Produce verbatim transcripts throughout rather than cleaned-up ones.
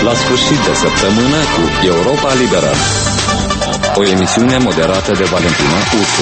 La sfârșit de săptămână cu Europa Liberală. O emisiune moderată de Valentina Ursu.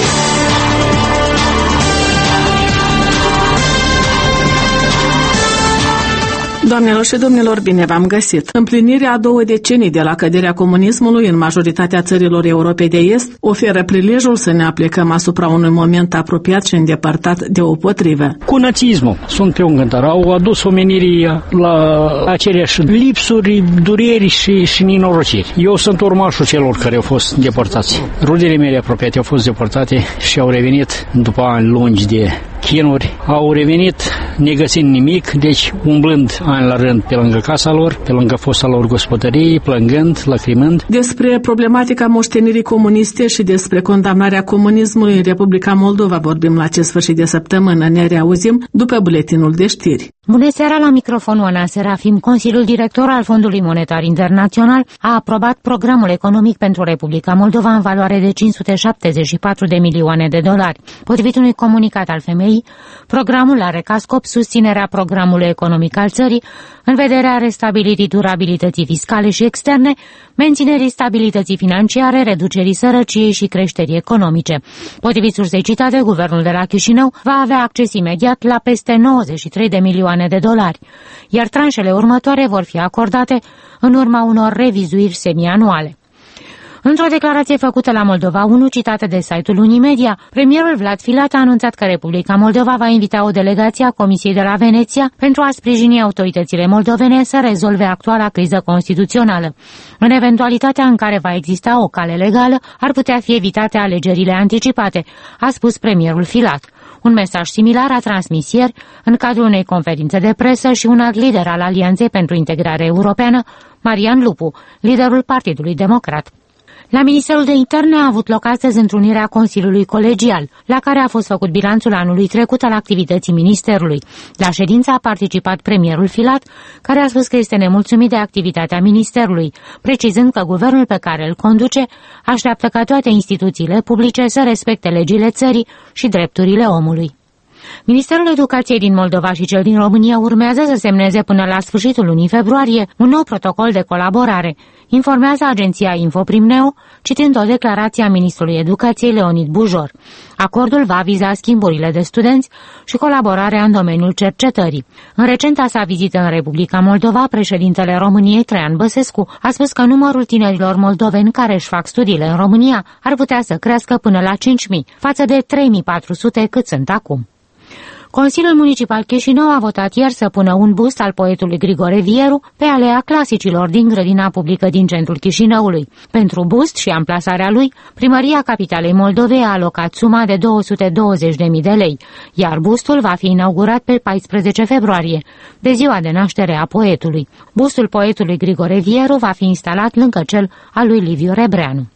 Doamnelor și domnilor, bine v-am găsit! Împlinirea a două decenii de la căderea comunismului în majoritatea țărilor Europei de Est oferă prilejul să ne aplicăm asupra unui moment apropiat și îndepărtat de opotrivă. Cu nazismul sunt pe un gândar, au adus omenirii la aceleași lipsuri, dureri și, și nenorociri. Eu sunt urmașul celor care au fost deportați. Rudele mele apropiate au fost deportate și au revenit după ani lungi de chinuri, au revenit negăsind nimic, deci umblând ani la rând pe lângă casa lor, pe lângă fosta lor gospodărie, plângând, lacrimând. Despre problematica moștenirii comuniste și despre condamnarea comunismului în Republica Moldova vorbim la acest sfârșit de săptămână. Ne reauzim după buletinul de știri. Bună seara, la microfonul Ana Serafim. Consiliul Director al Fondului Monetar Internațional a aprobat programul economic pentru Republica Moldova în valoare de cinci sute șaptezeci și patru de milioane de dolari. Potrivit unui comunicat al femeii, programul are ca scop susținerea programului economic al țării în vederea restabilirii durabilității fiscale și externe, menținerii stabilității financiare, reducerii sărăciei și creșterii economice. Potrivit sursei citate, guvernul de la Chișinău va avea acces imediat la peste nouăzeci și trei de milioane de dolari, iar tranșele următoare vor fi acordate în urma unor revizuiri semianuale. Într-o declarație făcută la Moldova unu, citată de site-ul Unimedia, premierul Vlad Filat a anunțat că Republica Moldova va invita o delegație a Comisiei de la Veneția pentru a sprijini autoritățile moldovene să rezolve actuala criză constituțională. În eventualitatea în care va exista o cale legală, ar putea fi evitate alegerile anticipate, a spus premierul Filat. Un mesaj similar a transmis ieri, în cadrul unei conferințe de presă, și un alt lider al Alianței pentru Integrare Europeană, Marian Lupu, liderul Partidului Democrat. La Ministerul de Interne a avut loc astăzi întrunirea Consiliului Colegial, la care a fost făcut bilanțul anului trecut al activității Ministerului. La ședință a participat premierul Filat, care a spus că este nemulțumit de activitatea Ministerului, precizând că guvernul pe care îl conduce așteaptă ca toate instituțiile publice să respecte legile țării și drepturile omului. Ministerul Educației din Moldova și cel din România urmează să semneze până la sfârșitul lunii februarie un nou protocol de colaborare, informează agenția Infoprimneo, citind o declarație a ministrului Educației Leonid Bujor. Acordul va viza schimburile de studenți și colaborarea în domeniul cercetării. În recenta sa vizită în Republica Moldova, președintele României, Traian Băsescu, a spus că numărul tinerilor moldoveni care își fac studiile în România ar putea să crească până la cinci mii, față de trei mii patru sute cât sunt acum. Consiliul Municipal Chișinău a votat ieri să pună un bust al poetului Grigore Vieru pe alea clasicilor din grădina publică din centrul Chișinăului. Pentru bust și amplasarea lui, Primăria Capitalei Moldovei a alocat suma de două sute douăzeci de mii de lei, iar bustul va fi inaugurat pe paisprezece februarie, de ziua de naștere a poetului. Bustul poetului Grigore Vieru va fi instalat lângă cel al lui Liviu Rebreanu.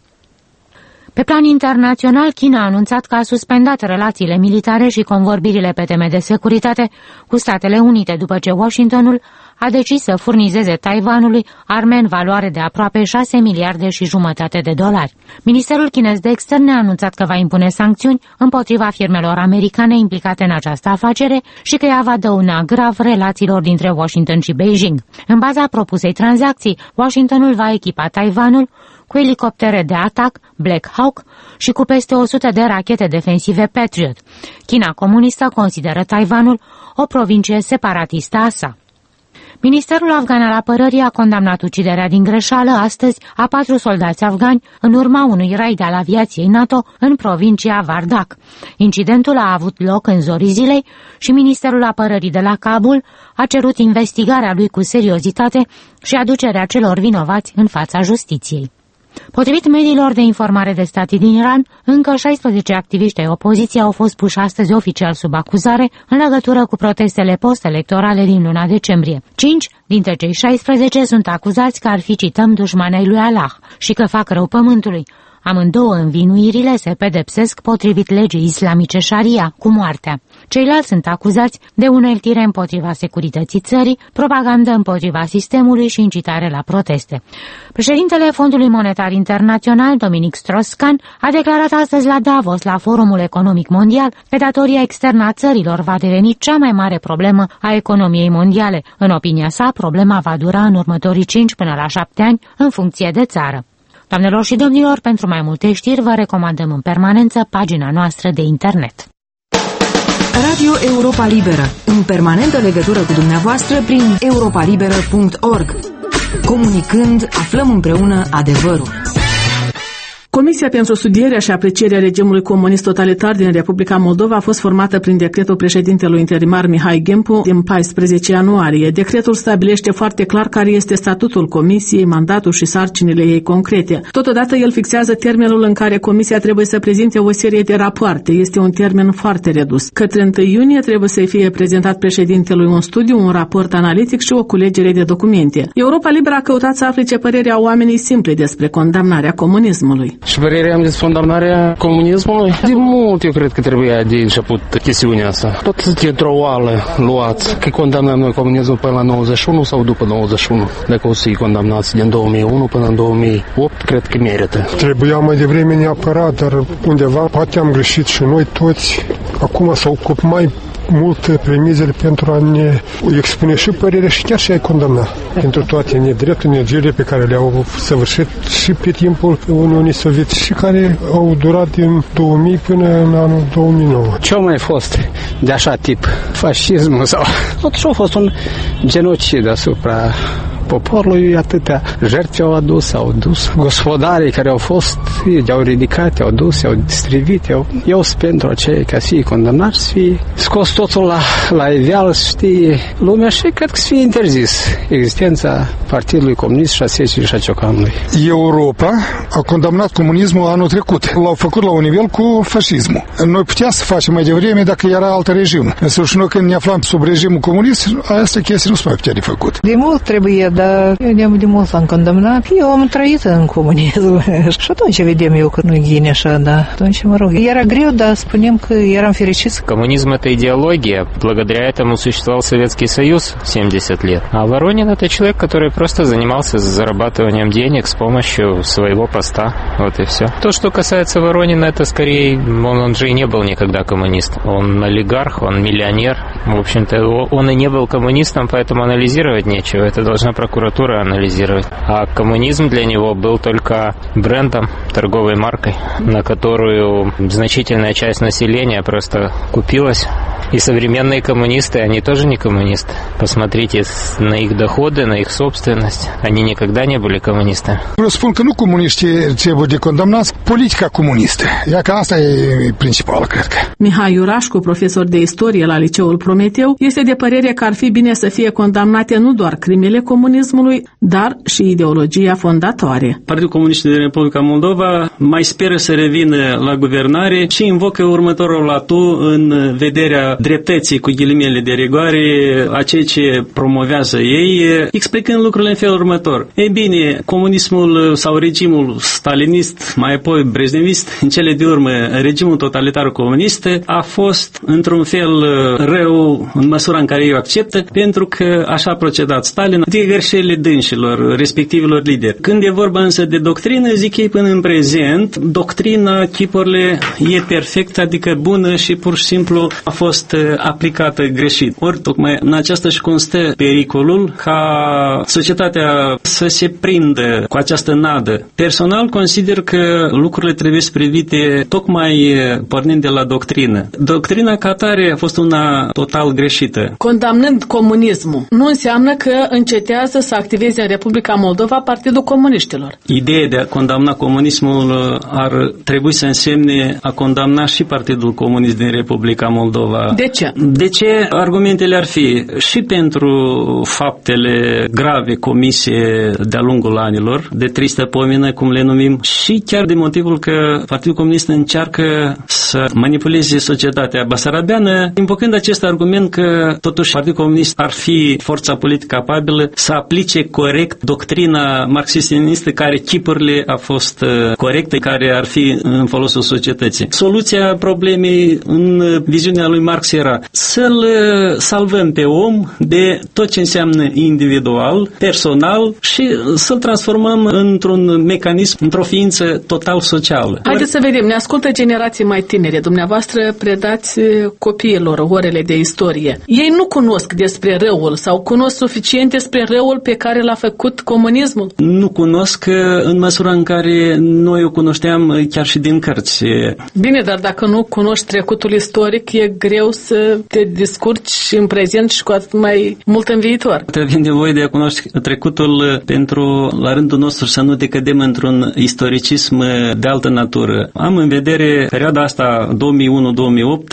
Pe plan internațional, China a anunțat că a suspendat relațiile militare și convorbirile pe teme de securitate cu Statele Unite după ce Washingtonul a decis să furnizeze Taiwanului arme în valoare de aproape șase miliarde și jumătate de dolari. Ministerul chinez de externe a anunțat că va impune sancțiuni împotriva firmelor americane implicate în această afacere și că ea va dăuna grav relațiilor dintre Washington și Beijing. În baza propusei tranzacții, Washingtonul va echipa Taiwanul cu elicoptere de atac Black Hawk și cu peste o sută de rachete defensive Patriot. China comunistă consideră Taiwanul o provincie separatistă a sa. Ministerul afgan al apărării a condamnat uciderea din greșeală astăzi a patru soldați afgani în urma unui raid al aviației NATO în provincia Vardak. Incidentul a avut loc în zorii zilei și Ministerul Apărării de la Kabul a cerut investigarea lui cu seriozitate și aducerea celor vinovați în fața justiției. Potrivit mediilor de informare de stat din Iran, încă șaisprezece activiști ai opoziției au fost puși astăzi oficial sub acuzare în legătură cu protestele post-electorale din luna decembrie. Cinci dintre cei șaisprezece sunt acuzați că ar fi, cităm, dușmani ai lui Allah și că fac rău pământului, Amândouă învinuirile se pedepsesc potrivit legii islamice Sharia, cu moartea. Ceilalți sunt acuzați de uneltire împotriva securității țării, propagandă împotriva sistemului și incitare la proteste. Președintele Fondului Monetar Internațional, Dominic Strauss-Kahn, a declarat astăzi la Davos, la Forumul Economic Mondial, că datoria externă a țărilor va deveni cea mai mare problemă a economiei mondiale. În opinia sa, problema va dura în următorii cinci până la șapte ani, în funcție de țară. Doamnelor și domnilor, pentru mai multe știri vă recomandăm în permanență pagina noastră de internet. Radio Europa Liberă, în permanentă legătură cu dumneavoastră prin europa liberă punct org. Comunicând, aflăm împreună adevărul. Comisia pentru studierea și aprecierea regimului comunist totalitar din Republica Moldova a fost formată prin decretul președintelui interimar Mihai Gimpu din paisprezece ianuarie. Decretul stabilește foarte clar care este statutul comisiei, mandatul și sarcinile ei concrete. Totodată el fixează termenul în care comisia trebuie să prezinte o serie de rapoarte. Este un termen foarte redus. Către întâi iunie trebuie să fie prezentat președintelui un studiu, un raport analitic și o culegere de documente. Europa Liberă a căutat să afle ce părere au oamenii simpli despre condamnarea comunismului. Și părerea am despre condamnarea comunismului? De mult eu cred că trebuia de început chestiunea asta. Tot dintr-o oală luați că condamnăm noi comunismul până la nouăzeci și unu sau după nouăzeci și unu. Dacă o să-i condamnați din două mii unu până în două mii opt, cred că merită. Trebuia mai devreme neapărat, dar undeva poate am greșit și noi toți. Acum s-au ocupat mai multe premizele pentru a ne expune și părerea și chiar și a-i condamna pentru toate nedrepturi, negele pe care le-au săvârșit și pe timpul Uniunii Sovietice și care au durat din două mii până în anul două mii nouă. Ce a mai fost de așa tip? Fascismul sau... Totuși a fost un genocid asupra poporului, atâtea jertfe au adus, au dus. Gospodarii care au fost, i-au ridicat, i-au dus, i-au distrivit, i-au, i-au pentru acei ca să fie condamnați, să fie scos totul la, la iveală, să știe lumea și cred că să fie interzis existența Partidului Comunist și a Sesiului și a Ciocanului. Europa a condamnat comunismul anul trecut. L-au făcut la un nivel cu fascismul. Noi puteam să facem mai devreme dacă era alt regim. Însă și noi când ne aflam sub regimul comunist, asta chestia nu se mai putea de făcut. De mult trebuie, dar eu de mult l-am condamnat. Eu am trăit în comunism și atunci vedem eu că nu-i ghine așa, da. Atunci, mă rog, era greu, dar spunem că eram fericiți. Коммунизм — это идеология. Благодаря этому существовал Советский Союз семьдесят лет. А Воронин — это человек, который просто занимался зарабатыванием денег с помощью своего поста. Вот и все. То, что касается Воронина, это скорее... Он, он же и не был никогда коммунистом. Он олигарх, он миллионер. В общем-то, он и не был коммунистом, поэтому анализировать нечего. Это должна прокуратура анализировать. А коммунизм для него был только брендом, торговой маркой, на которую значительная часть населения просто купилась. И современные коммунисты, они тоже не коммунисты. Посмотрите на их доходы, на их собственность. Они никогда не были коммунистами. Vreau să spun că nu comuniștii trebuie de condamnați, politica comunistă. Ia că asta e principală, cred că. Mihai Iurașcu, profesor de istorie la Liceul Prometeu, este de părere că ar fi bine să fie condamnate nu doar crimele comunismului, dar și ideologia fondatoare. Partidul Comunist din Republica Moldova mai speră să revină la guvernare și invocă următorul atu în vederea dreptății, cu ghilimele de rigoare, a ceea ce promovează ei, explicând lucrurile în felul următor. Ei bine, comunismul sau regimul stalinist, mai apoi brejnevist, în cele de urmă regimul totalitar comunist, a fost într-un fel rău în măsura în care ei o acceptă, pentru că așa a procedat Stalin, de greșelile dânșilor, respectivilor lideri. Când e vorba însă de doctrină, zic ei până în prezent, doctrina, chipurile e perfectă, adică bună și pur și simplu a fost aplicată greșit. Ori tocmai în aceasta și constă pericolul ca societatea să se prindă cu această nadă. Personal consider că lucrurile trebuie să privite tocmai pornind de la doctrină. Doctrina ca atare a fost una total greșită. Condamnând comunismul, nu înseamnă că încetează să activeze în Republica Moldova Partidul Comuniștilor. Ideea de a condamna comunismul ar trebui să însemne a condamna și Partidul Comunist din Republica Moldova. De ce? De ce? Argumentele ar fi și pentru faptele grave comise de-a lungul anilor, de tristă pomină, cum le numim, și chiar de motivul că Partidul Comunist încearcă să manipuleze societatea basarabeană, invocând acest argument că totuși Partidul Comunist ar fi forța politică capabilă să aplice corect doctrina marxist-leninistă care chipurile a fost corectă, care ar fi în folosul societății. Soluția problemei în viziunea lui Marx era să-l salvăm pe om de tot ce înseamnă individual, personal și să-l transformăm într-un mecanism, într-o ființă total socială. Haideți să vedem, ne ascultă generații mai tinere. Dumneavoastră predați copiilor orele de istorie. Ei nu cunosc despre răul sau cunosc suficient despre răul pe care l-a făcut comunismul? Nu cunosc în măsura în care noi o cunoșteam chiar și din cărți. Bine, dar dacă nu cunoști trecutul istoric, e greu să te descurci în prezent și cu atât mai mult în viitor. Te avem nevoie de a cunoaște trecutul pentru, la rândul nostru, să nu decădem într-un istoricism de altă natură. Am în vedere perioada asta două mii unu două mii opt,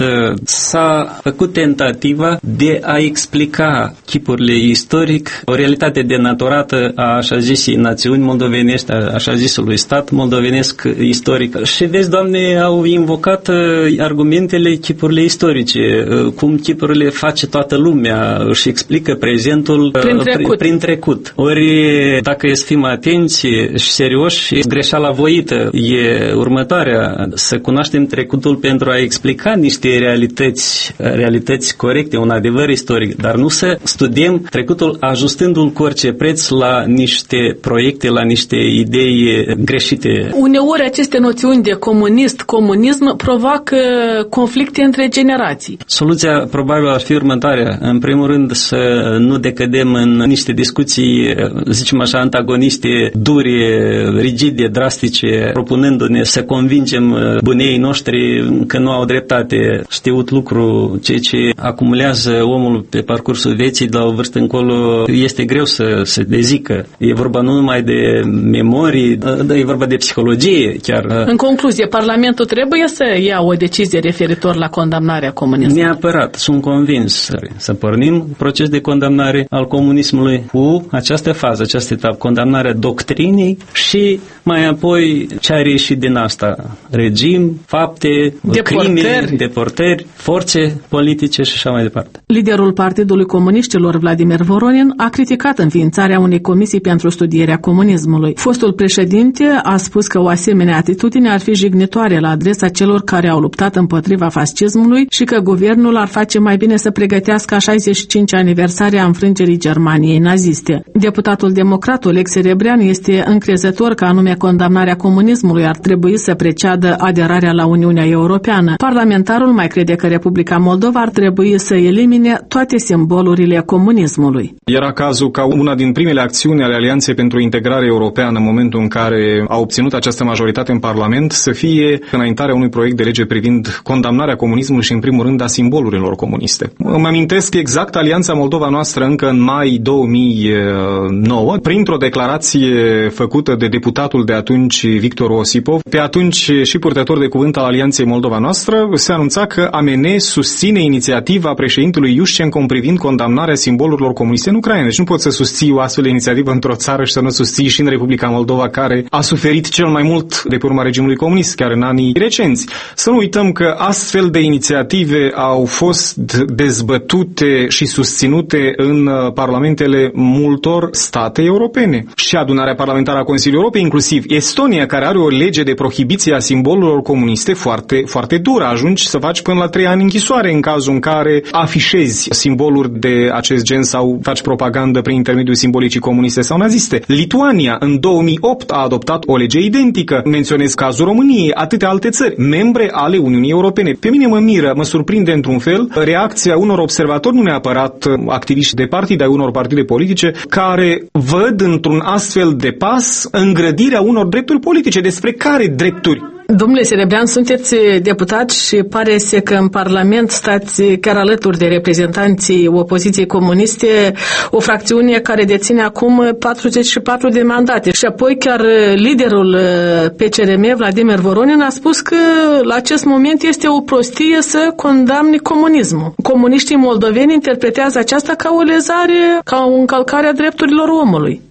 s-a făcut tentativa de a explica chipurile istoric, o realitate denaturată a așa zisii națiuni moldovenești, a așa zisului stat moldovenesc istoric. Și vezi, Doamne, au invocat argumentele chipurile istorice, cum chipurile face toată lumea, își explică prezentul prin trecut. Prin trecut. Ori, dacă e să fim atenți și serioși, greșeala voită e următoarea, să cunoaștem trecutul pentru a explica niște realități, realități corecte, un adevăr istoric, dar nu să studiem trecutul ajustându-l cu orice preț la niște proiecte, la niște idei greșite. Uneori aceste noțiuni de comunist, comunism provoacă conflicte între generații. Soluția probabil ar fi următoarea. În primul rând să nu decădem în niște discuții, zicem așa, antagoniste, dure, rigide, drastice, propunându-ne să convingem buneii noștri că nu au dreptate. Știut lucru, ceea ce acumulează omul pe parcursul vieții de la o vârstă încolo este greu să se dezică. E vorba nu numai de memorii, e vorba de psihologie chiar. În concluzie, Parlamentul trebuie să ia o decizie referitor la condamnarea comunismului. Neapărat, sunt convins să pornim proces de condamnare al comunismului cu această fază, această etapă, condamnarea doctrinei și mai apoi ce are ieșit din asta, regim, fapte, deportări. crime, deportări, forțe politice și așa mai departe. Liderul Partidului Comuniștilor, Vladimir Voronin, a criticat înființarea unei comisii pentru studierea comunismului. Fostul președinte a spus că o asemenea atitudine ar fi jignitoare la adresa celor care au luptat împotriva fascismului și că guvernul ar face mai bine să pregătească a șaizeci și cincea aniversare a înfrângerii Germaniei naziste. Deputatul democrat Oleg Serebrean este încrezător că anume condamnarea comunismului ar trebui să preceadă aderarea la Uniunea Europeană. Parlamentarul mai crede că Republica Moldova ar trebui să elimine toate simbolurile comunismului. Era cazul ca una din primele acțiuni ale Alianței pentru Integrare Europeană, în momentul în care a obținut această majoritate în Parlament, să fie înaintarea unui proiect de lege privind condamnarea comunismului și, în primul rând, a simbolurilor comuniste. Îmi amintesc exact Alianța Moldova noastră încă în mai două mii nouă, printr-o declarație făcută de deputatul de atunci, Victor Osipov, pe atunci și purtător de cuvânt al Alianței Moldova noastră, se anunța că A M N susține inițiativa președintelui Iușcenco privind condamnarea simbolurilor comuniste în Ucraina. Deci nu poți să susții o astfel de inițiativă într-o țară și să nu susții și în Republica Moldova, care a suferit cel mai mult de pe urma regimului comunist, chiar în anii recenți. Să nu uităm că astfel de inițiative au fost dezbătute și susținute în parlamentele multor state europene. Și adunarea parlamentară a Consiliului Europei, inclusiv Estonia, care are o lege de prohibiție a simbolurilor comuniste foarte, foarte dură. Ajungi să faci până la trei ani închisoare în cazul în care afișezi simboluri de acest gen sau faci propagandă prin intermediul simbolicii comuniste sau naziste. Lituania în două mii opt a adoptat o lege identică. Menționez cazul României, atâtea alte țări, membre ale Uniunii Europene. Pe mine mă miră, mă surprinde într-un fel reacția unor observatori, nu neapărat activiști de partid, ai unor partide politice, care văd într-un astfel de pas îngrădirea unor drepturi politice. Despre care drepturi? Domnule Serebrean, sunteți deputat și pare să că în Parlament stați chiar alături de reprezentanții opoziției comuniste, o fracțiune care deține acum patruzeci și patru de mandate. Și apoi chiar liderul P C R M, Vladimir Voronin, a spus că la acest moment este o prostie să condamne comunismul. Comuniștii moldoveni interpretează aceasta ca o lezare, ca o încălcare a drepturilor omului.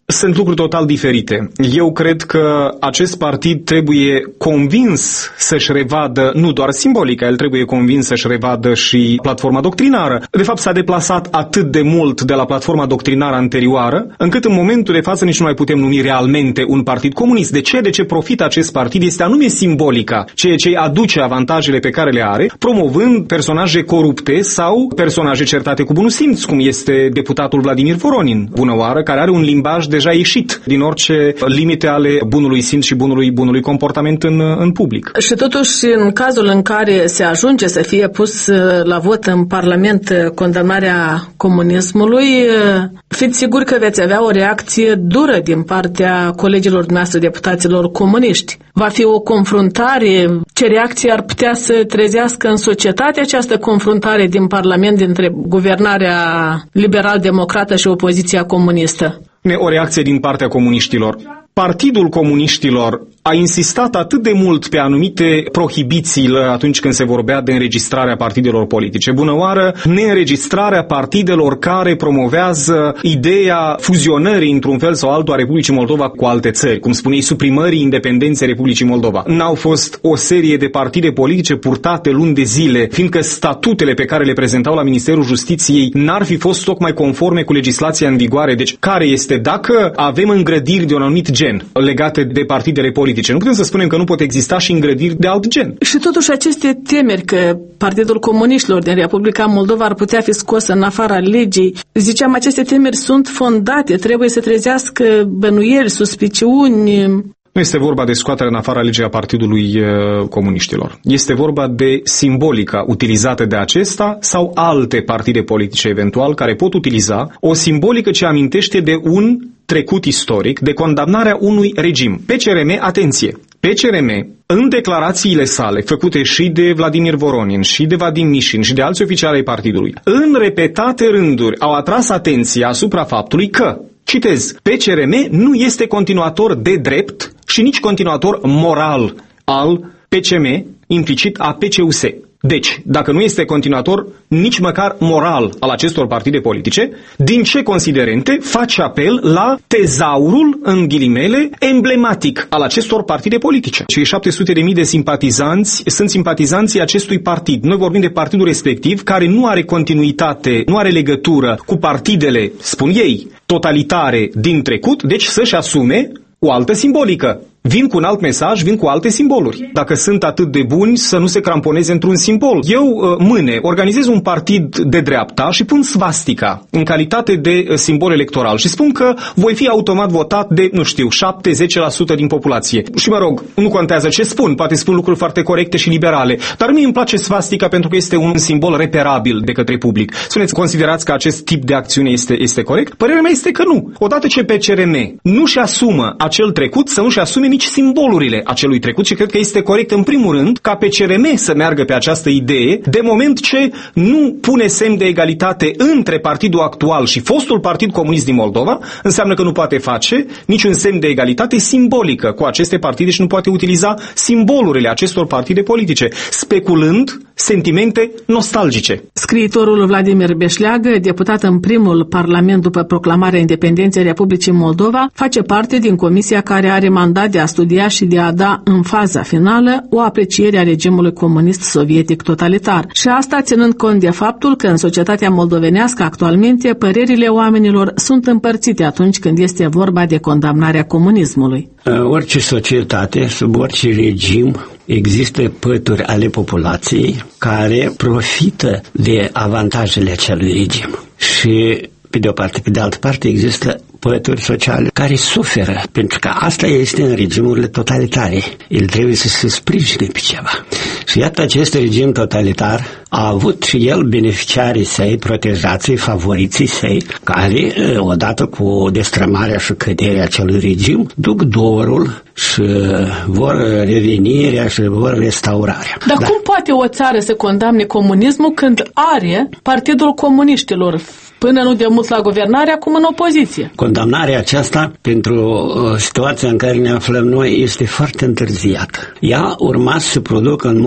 Sunt lucruri total diferite. Eu cred că acest partid trebuie convins să-și revadă, nu doar simbolica, el trebuie convins să-și revadă și platforma doctrinară. De fapt, s-a deplasat atât de mult de la platforma doctrinară anterioară, încât în momentul de față nici nu mai putem numi realmente un partid comunist. De ce? De ce profită acest partid? Este anume simbolica, ceea ce aduce avantajele pe care le are, promovând personaje corupte sau personaje certate cu bunul simț, cum este deputatul Vladimir Voronin, bună oară, care are un limbaj deja ieșit din orice limite ale bunului simț și bunului, bunului comportament în, în public. Și totuși, în cazul în care se ajunge să fie pus la vot în Parlament condamnarea comunismului, fiți siguri că veți avea o reacție dură din partea colegilor dumneavoastră deputaților comuniști. Va fi o confruntare? Ce reacție ar putea să trezească în societate această confruntare din Parlament dintre guvernarea liberal-democrată și opoziția comunistă? O reacție din partea comuniștilor. Partidul Comuniștilor a insistat atât de mult pe anumite prohibiții atunci când se vorbea de înregistrarea partidelor politice. Bună oară, neînregistrarea partidelor care promovează ideea fuzionării într-un fel sau altul a Republicii Moldova cu alte țări, cum spuneai, suprimării independenței Republicii Moldova. N-au fost o serie de partide politice purtate luni de zile, fiindcă statutele pe care le prezentau la Ministerul Justiției n-ar fi fost tocmai conforme cu legislația în vigoare. Deci, care este? Dacă avem îngrădiri de un anumit gen legate de partidele politice, nu putem să spunem că nu pot exista și îngrădiri de alt gen. Și totuși aceste temeri că Partidul Comuniștilor din Republica Moldova ar putea fi scos în afara legii, ziceam, aceste temeri sunt fondate, trebuie să trezească bănuieli, suspiciuni. Nu este vorba de scoaterea în afara legii a Partidului uh, Comuniștilor. Este vorba de simbolica utilizată de acesta sau alte partide politice eventual care pot utiliza o simbolică ce amintește de un trecut istoric, de condamnarea unui regim. P C R M, atenție! P C R M, în declarațiile sale, făcute și de Vladimir Voronin, și de Vadim Mișin, și de alți oficiali ai partidului, în repetate rânduri au atras atenția asupra faptului că, citez, P C R M nu este continuator de drept și nici continuator moral al P C M, implicit a P C U S. Deci, dacă nu este continuator nici măcar moral al acestor partide politice, din ce considerente face apel la tezaurul, în ghilimele, emblematic al acestor partide politice? Cei șapte sute de mii de simpatizanți sunt simpatizanții acestui partid. Noi vorbim de partidul respectiv, care nu are continuitate, nu are legătură cu partidele, spun ei, totalitare din trecut, deci să-și asume o altă simbolică. Vin cu un alt mesaj, vin cu alte simboluri. Dacă sunt atât de buni, să nu se cramponeze într-un simbol. Eu, mâine, organizez un partid de dreapta și pun svastica în calitate de simbol electoral și spun că voi fi automat votat de, nu știu, șapte la zece la sută din populație. Și mă rog, nu contează ce spun, poate spun lucruri foarte corecte și liberale, dar mie îmi place svastica pentru că este un simbol reperabil de către public. Spuneți, considerați că acest tip de acțiune este, este corect? Părerea mea este că nu. Odată ce P C R M nu-și asumă acel trecut, să nu-și asume nici simbolurile acelui trecut și cred că este corect în primul rând ca P C R M să meargă pe această idee de moment ce nu pune semn de egalitate între partidul actual și fostul Partid Comunist din Moldova, înseamnă că nu poate face niciun semn de egalitate simbolică cu aceste partide și nu poate utiliza simbolurile acestor partide politice, speculând sentimente nostalgice. Scriitorul Vladimir Beșleagă, deputat în primul Parlament după proclamarea independenței Republicii Moldova, face parte din comisia care are mandat de a studia și de a da în faza finală o apreciere a regimului comunist sovietic totalitar. Și asta ținând cont de faptul că în societatea moldovenească actualmente părerile oamenilor sunt împărțite atunci când este vorba de condamnarea comunismului. Orice societate, sub orice regim, există pături ale populației care profită de avantajele acelui regim. Și pe de o parte, pe de altă parte există pături sociale care suferă, pentru că asta este în regimurile totalitare. El trebuie să se sprijine pe ceva. Și iată, acest regim totalitar a avut și el beneficiarii săi, protejații, favoriții săi, care, odată cu destrămarea și căderea acelui regim, duc dorul și vor revenirea și vor restaurarea. Dar da. Cum poate o țară să condamne comunismul când are Partidul Comuniștilor până nu de mult la guvernare, acum în opoziție? Condamnarea aceasta pentru uh, situația în care ne aflăm noi este foarte întârziată. Ea urma să se producă în mod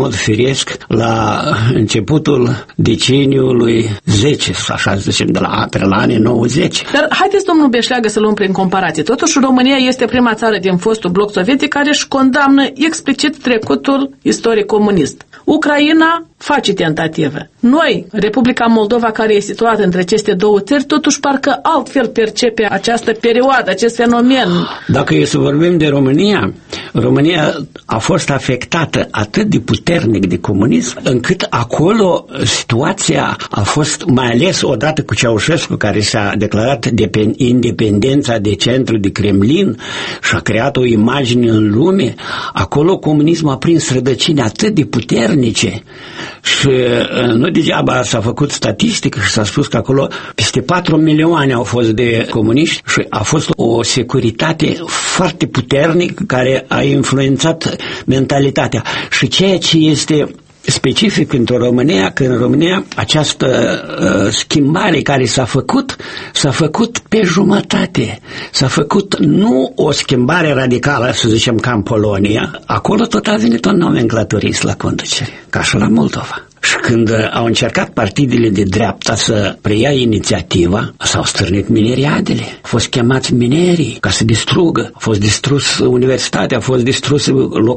mod firesc la începutul deceniului zece, așa zicem, de la, pe la anii nouăzeci. Dar haideți, domnul Beșleagă, să luăm prin comparație. Totuși, România este prima țară din fostul bloc sovietic care își condamnă explicit trecutul istoric comunist. Ucraina face tentative. Noi, Republica Moldova, care e situată între aceste două țări, totuși parcă altfel percepe această perioadă, acest fenomen. Dacă e să vorbim de România, România a fost afectată atât de puternic de comunism, încât acolo situația a fost, mai ales odată cu Ceaușescu, care și-a declarat independența de centru de Kremlin și a creat o imagine în lume, acolo comunismul a prins rădăcini atât de puternice și nu degeaba s-a făcut statistică și s-a spus că acolo peste patru milioane au fost de comuniști și a fost o securitate foarte puternică care a influențat mentalitatea. Și ceea ce este specific pentru România, că în România această uh, schimbare care s-a făcut, s-a făcut pe jumătate. S-a făcut nu o schimbare radicală, să zicem, ca în Polonia. Acolo tot a venit un nomenclaturist la conducere, ca și la Moldova. Și când au încercat partidele de dreapta să preia inițiativa, s-au stârnit mineriadele. Au fost chemați minerii ca să distrugă. A fost distrus universitatea, au fost distruse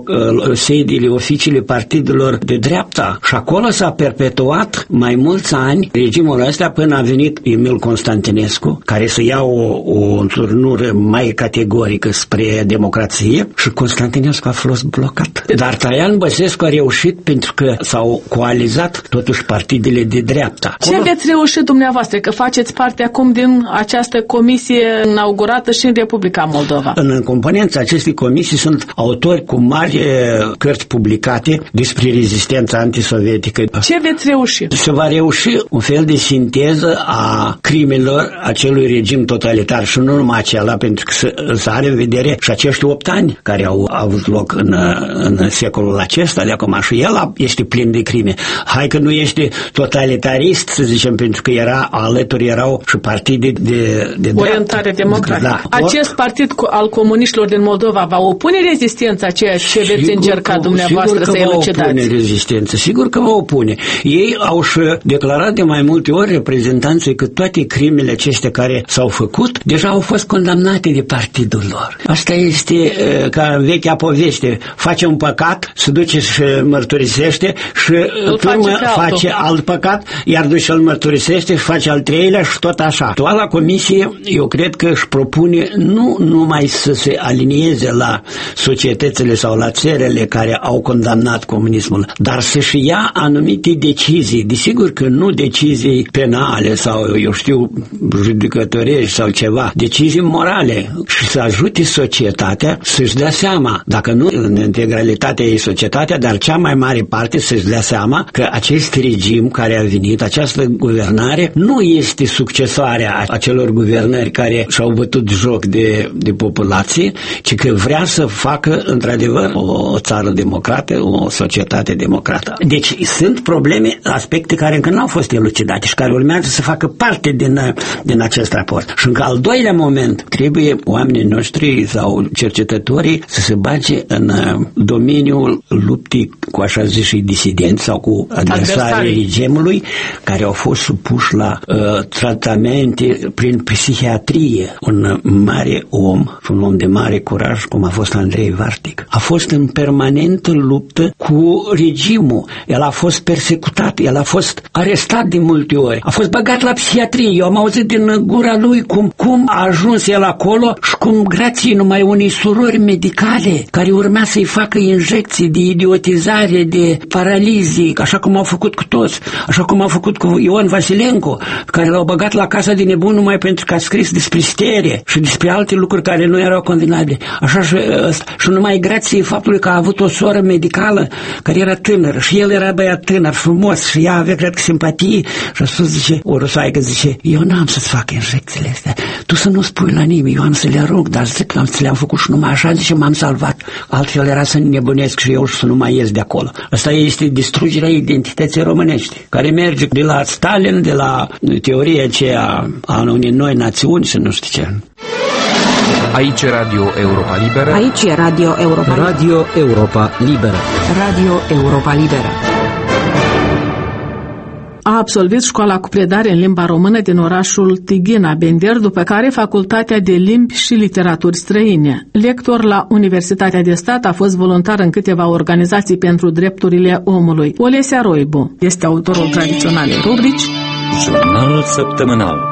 sediile, oficiile partidelor de dreapta. Și acolo s-a perpetuat mai mulți ani regimul ăsta până a venit Emil Constantinescu, care să ia o, o înturnură mai categorică spre democrație și Constantinescu a fost blocat. Dar Traian Băsescu a reușit pentru că s-au coalizat totuși partidele de dreapta. Ce aveți reușit dumneavoastră? Că faceți parte acum din această comisie inaugurată și în Republica Moldova. În componența acestei comisii sunt autori cu mari cărți publicate despre rezistența antisovietică. Ce veți reuși? Se va reuși un fel de sinteză a crimelor acelui regim totalitar și nu numai acela, pentru că să, să are în vedere și acești opt ani care au avut loc în, în secolul acesta de acum și el este plin de crime. Hai că nu este totalitarist, să zicem, pentru că era alături erau și partide de, de orientare democratică. Da. Acest partid al comuniștilor din Moldova va opune rezistența ceea ce veți sigur încerca că, dumneavoastră să elucidați? Sigur că va opune rezistență, sigur că va opune. Ei au și declarat de mai multe ori reprezentanții că toate crimele acestea care s-au făcut deja au fost condamnate de partidul lor. Asta este ca în vechea poveste. Face un păcat, se duce și mărturisește și turmă face alt păcat, iar duce îl mărturisește și face al treilea și tot așa. Actuala comisie, eu cred că își propune nu numai să se alinieze la societățile sau la țările care au condamnat comunismul, dar să-și ia anumite decizii. Desigur că nu decizii penale sau, eu știu, judecătorești sau ceva, decizii morale și să ajute societatea să-și dea seama, dacă nu în integralitatea ei societatea, dar cea mai mare parte să-și dea seama că acest regim care a venit, această guvernare, nu este succesoarea acelor guvernări care și-au bătut joc de, de populație, ci că vrea să facă într-adevăr o, o țară democrată, o societate democrată. Deci sunt probleme, aspecte care încă nu au fost elucidate și care urmează să facă parte din, din acest raport. Și încă al doilea moment, trebuie oamenii noștri sau cercetătorii să se bage în domeniul luptii cu așa zis și disidenți sau cu adversarii regimului care au fost supuși la uh, tratamente prin psihiatrie. Un mare om, un om de mare curaj, cum a fost Andrei Vartic, a fost în permanentă luptă cu regimul. El a fost persecutat, el a fost arestat de multe ori, a fost băgat la psihiatrie. Eu am auzit din gura lui cum, cum a ajuns el acolo și cum, grație numai unei surori medicale care urmea să-i facă injecții de idiotizare, de paralizie, așa cum au făcut cu toți, așa cum au făcut cu Ion Vasilenko, care l-au băgat la casa de nebun numai pentru că a scris despre stere și despre alte lucruri care nu erau condamnabile. Așa și, și numai grație faptului că a avut o soră medicală care era tânără și el era băiat tânăr, frumos și ea avea, cred că, simpatie și a spus, zice, o rusoaică, zice, eu n-am să-ți fac injecțiile astea, tu să nu spui la nimeni, eu am să le arunc, dar zic că ți le-am făcut și numai așa, zice, m-am salvat, altfel era să nebunesc și eu și să nu mai ies de acolo. Asta este distrugerea identității românești, care merge de la Stalin, de la teoria aceea a unei noi națiuni și nu știu ce. Aici e Radio Europa Liberă. Aici e Radio Europa Liberă. Radio Europa Liberă. Radio Europa Liberă. A absolvit școala cu predare în limba română din orașul Tighina, Bender, după care Facultatea de Limbi și Literaturi Străine. Lector la Universitatea de Stat, a fost voluntar în câteva organizații pentru drepturile omului. Olesia Roibu este autorul tradiționalei rubrici Jurnal săptămânal.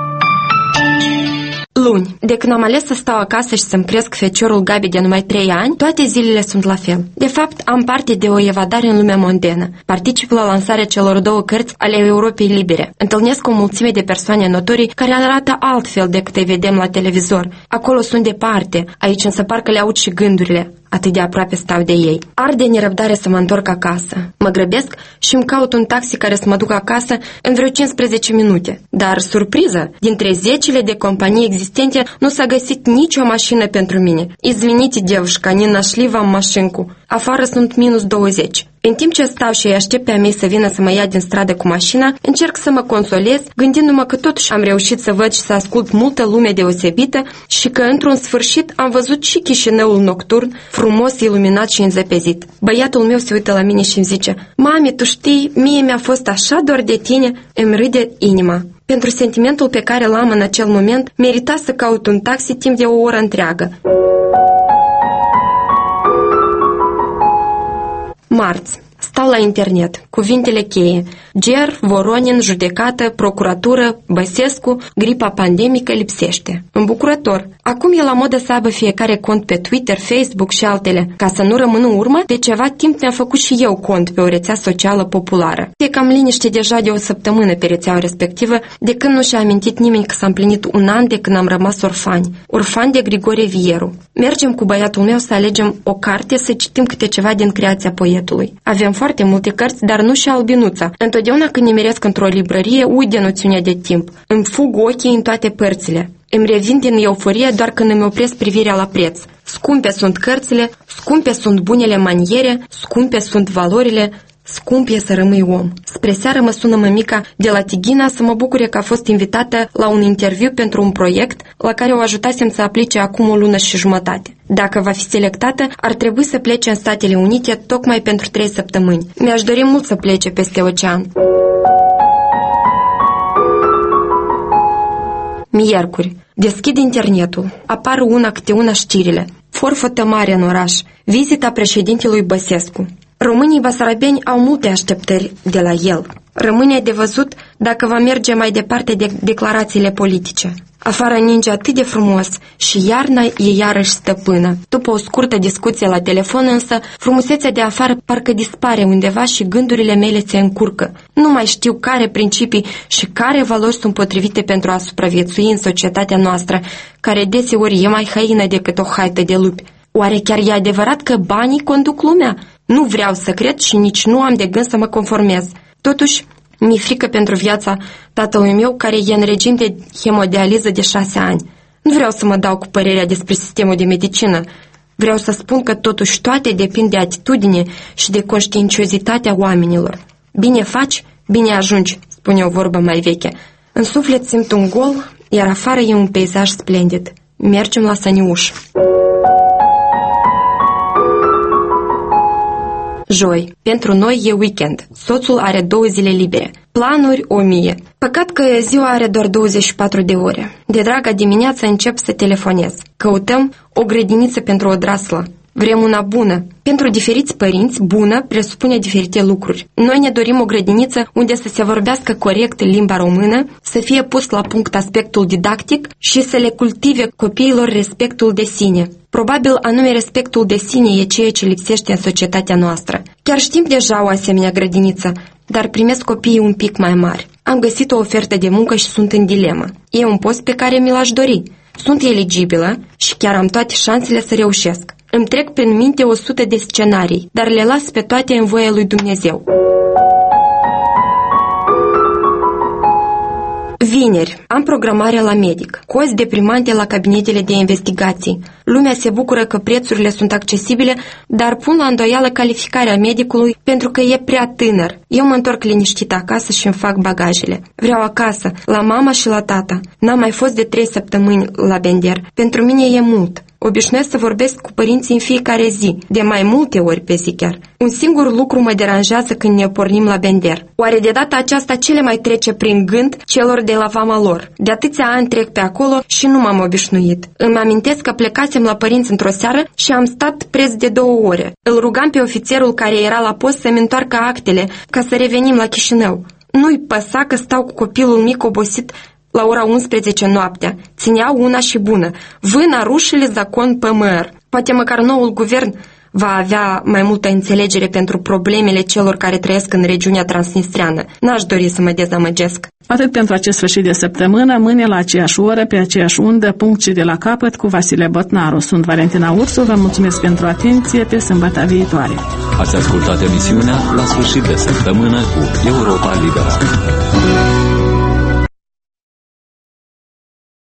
Luni. De când am ales să stau acasă și să-mi cresc feciorul Gabi de numai trei ani, toate zilele sunt la fel. De fapt, am parte de o evadare în lumea mondenă. Particip la lansarea celor două cărți ale Europei Libere. Întâlnesc o mulțime de persoane notorii care arată altfel decât îi vedem la televizor. Acolo sunt departe, aici însă parcă le aud și gândurile. Atât de aproape stau de ei. Arde nerăbdare să mă întorc acasă. Mă grăbesc și îmi caut un taxi care să mă ducă acasă în vreo cincisprezece minute. Dar, surpriză, dintre zecile de companii existente nu s-a găsit nicio mașină pentru mine. Izvinite, девушка, не нашли вам машинку. Afară sunt minus douăzeci. În timp ce stau și îi aștept pe a mei să vină să mă ia din stradă cu mașina, încerc să mă consolez, gândindu-mă că totuși am reușit să văd și să ascult multă lume deosebită și că, într-un sfârșit, am văzut și Chișinăul nocturn, frumos, iluminat și înzăpezit. Băiatul meu se uită la mine și îmi zice: "Mami, tu știi, mie mi-a fost așa dor de tine." Îmi râde inima. Pentru sentimentul pe care l-am în acel moment, merita să caut un taxi timp de o oră întreagă. Marți. Stau la internet. Cuvintele cheie: Ger, Voronin, judecată, procuratură, Băsescu, gripa pandemică lipsește. Îmbucurător. Acum e la modă să aibă fiecare cont pe Twitter, Facebook și altele. Ca să nu rămân în urmă, de ceva timp mi-am făcut și eu cont pe o rețea socială populară. E cam liniște deja de o săptămână pe rețeaua respectivă, de când nu și-a amintit nimeni că s-a împlinit un an de când am rămas orfani. Orfani de Grigore Vieru. Mergem cu băiatul meu să alegem o carte, să citim câte ceva din creația poetului. Avem foarte multe cărți, dar nu și albinuța. Întotdeauna când nimeresc într-o librărie, uit de noțiunea de timp. Îmi fug ochii în toate părțile. Îmi revin din euforie doar când îmi opresc privirea la preț. Scumpe sunt cărțile, scumpe sunt bunele maniere, scumpe sunt valorile, scump e să rămâi om. Spre seară mă sună mămica de la Tighina să mă bucure că a fost invitată la un interviu pentru un proiect la care o ajutasem să aplice acum o lună și jumătate. Dacă va fi selectată, ar trebui să plece în Statele Unite tocmai pentru trei săptămâni. Mi-aș dori mult să plece peste ocean. Miercuri. Deschid internetul. Apar una câte una știrile. Forfătă mare în oraș. Vizita președintelui Băsescu. Românii basarabeni au multe așteptări de la el. Rămâne de văzut dacă va merge mai departe de declarațiile politice. Afară ninge atât de frumos și iarna e iarăși stăpână. După o scurtă discuție la telefon însă, frumusețea de afară parcă dispare undeva și gândurile mele se încurcă. Nu mai știu care principii și care valori sunt potrivite pentru a supraviețui în societatea noastră, care deseori e mai haină decât o haită de lupi. Oare chiar e adevărat că banii conduc lumea? Nu vreau să cred și nici nu am de gând să mă conformez. Totuși, mi-e frică pentru viața tatălui meu, care e în regim de hemodializă de șase ani. Nu vreau să mă dau cu părerea despre sistemul de medicină. Vreau să spun că totuși toate depind de atitudine și de conștiinciozitatea oamenilor. Bine faci, bine ajungi, spune o vorbă mai veche. În suflet simt un gol, iar afară e un peisaj splendid. Mergem la Săniuș. Joi. Pentru noi e weekend. Soțul are două zile libere. Planuri o mie. Păcat că ziua are doar douăzeci și patru de ore. De draga dimineață încep să telefonez. Căutăm o grădiniță pentru o draslă. Vrem una bună. Pentru diferiți părinți, bună presupune diferite lucruri. Noi ne dorim o grădiniță unde să se vorbească corect limba română, să fie pus la punct aspectul didactic și să le cultive copiilor respectul de sine. Probabil anume respectul de sine e ceea ce lipsește în societatea noastră. Chiar știm deja o asemenea grădiniță, dar primesc copiii un pic mai mari. Am găsit o ofertă de muncă și sunt în dilemă. E un post pe care mi l-aș dori. Sunt eligibilă și chiar am toate șansele să reușesc. Îmi trec prin minte o sută de scenarii, dar le las pe toate în voia lui Dumnezeu. Vineri, am programarea la medic. Cozi deprimante la cabinetele de investigații. Lumea se bucură că prețurile sunt accesibile, dar pun la îndoială calificarea medicului pentru că e prea tânăr. Eu mă întorc liniștit acasă și îmi fac bagajele. Vreau acasă, la mama și la tata. N-am mai fost de trei săptămâni la Bender. Pentru mine e mult. Obișnuiesc să vorbesc cu părinții în fiecare zi, de mai multe ori pe zi chiar. Un singur lucru mă deranjează când ne pornim la Bender. Oare de data aceasta ce le mai trece prin gând celor de la vama lor? De atâția ani trec pe acolo și nu m-am obișnuit. Îmi amintesc că plecasem la părinți într-o seară și am stat preț de două ore. Îl rugam pe ofițerul care era la post să-mi întoarcă actele ca să revenim la Chișinău. Nu-i păsa că stau cu copilul mic obosit la ora unsprezece noaptea. Ținea una și bună. Vâna rușile zacon pămăr. Poate măcar noul guvern va avea mai multă înțelegere pentru problemele celor care trăiesc în regiunea transnistreană. N-aș dori să mă dezamăgesc. Atât pentru acest sfârșit de săptămână, mâine la aceeași oră, pe aceeași undă, punct și de la capăt, cu Vasile Botnaru. Sunt Valentina Ursu, vă mulțumesc pentru atenție, pe sâmbătă viitoare. Ați ascultat emisiunea La sfârșit de săptămână cu Europa Liberă.